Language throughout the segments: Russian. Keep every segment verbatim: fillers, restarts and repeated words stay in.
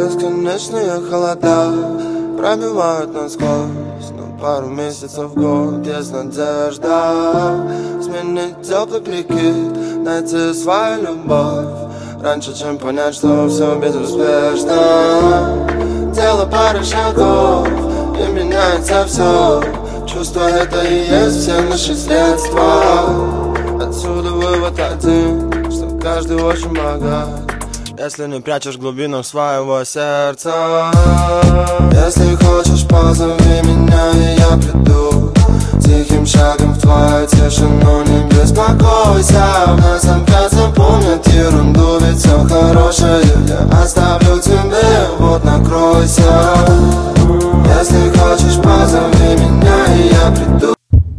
Бесконечные холода пробивают насквозь, но пару месяцев в год есть надежда сменить теплый прикид, найти свою любовь раньше, чем понять, что все безуспешно. Дело пары шагов, и меняется все. Чувство — это и есть все наши средства. Отсюда вывод один, что каждый очень богат, если не прячешь в глубинах своего сердца. Если хочешь, позови меня, и я приду тихим шагом в твою тишину. Не беспокойся, в нас опять запомнят ерунду, ведь все хорошее я оставлю тебе, вот накройся. Если хочешь, позови меня, и я приду.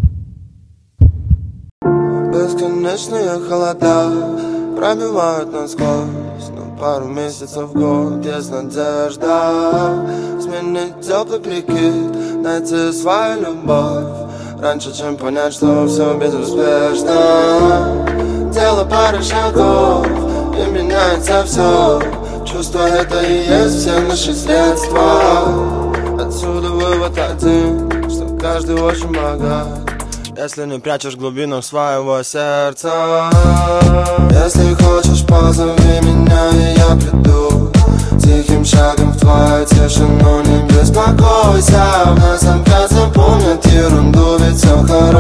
Бесконечные холода пробивают насквозь, но пару месяцев в год есть надежда сменить теплый прикид, найти свою любовь раньше, чем понять, что все безуспешно. Дело пары шагов, и меняется все. Чувство — это и есть все наши средства. Отсюда вывод один, что каждый очень богат, если не прячешь в глубинах своего сердца. Если хочешь, позови меня, и я приду тихим шагом в твою тишину. Не беспокойся, в нас опять запомнят ерунду, ведь все хорошо.